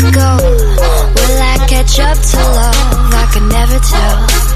go? Will I catch up to love? I could never tell.